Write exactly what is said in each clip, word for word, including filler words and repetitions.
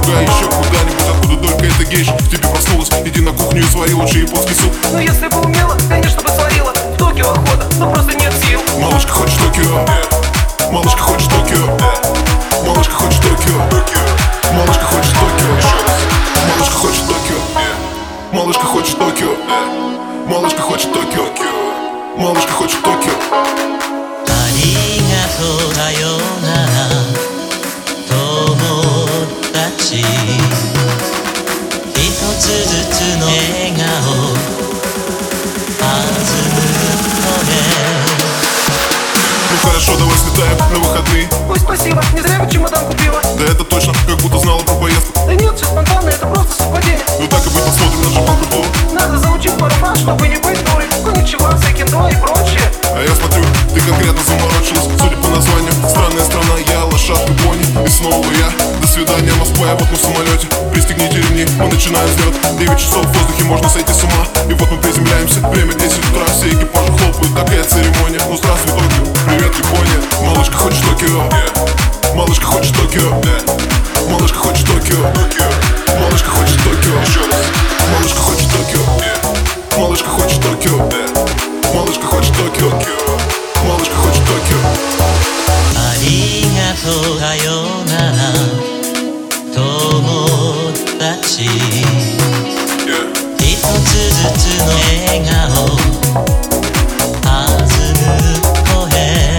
Шагай еще куда-нибудь, откуда только это гейша в тебе проснулась. Иди на кухню и свари лучший японский суп. Ну если бы умела, конечно бы сварила. В Токио охота, но просто нет сил. Малышка, хочешь Токио? Малышка, хочешь Токио? Малышка, хочешь Токио? Малышка, хочешь Токио? Малышка, хочешь Токио? Малышка, хочешь Токио? Малышка, хочешь Токио? Малышка, хочешь Токио? ありがとうだよな友達一つずつの笑顔弾む声 Ну хорошо, давай слетаем на выходные. Ой, спасибо, не зря ведь чемодан купила. Да это точно, как будто знала про поездку. Да нет, все спонтанно, это просто совпадение. Ну так и быть, посмотрим на Джапан Культуру. Надо заучить пару фраз, чтобы не быть дурой. Коничева, Сайкиндо и прочее. А я смотрю, ты конкретно заморочилась. Судя по названию, странная страна, я лошадка пони. И снова я, до свидания, Москва, я вот мы в самолете. Пристегните ремни, мы начинаем взлет. Девять часов в воздухе, можно сойти с ума. И вот мы приземляемся, время десять утра. Все экипажи хлопают, такая церемония. Ну здравствуй, Токио, привет, Япония. Малышка, хочешь Токио? Малышка, хочешь Токио? Малышка, хочешь Токио? Малышка, хочешь Токио? Малышка, хочешь Токио? Малышка, хочешь Токио? Малышка, хочешь Токио? Малышка, хочешь Токио? ありがとうだよな友達一つずつの笑顔弾む声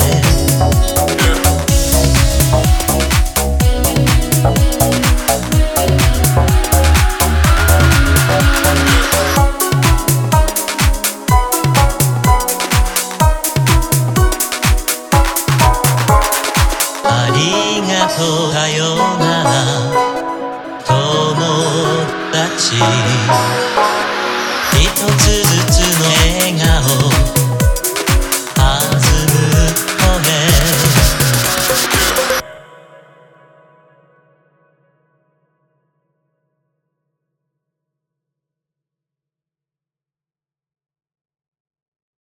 ありがとうだよな友達一つずつの笑顔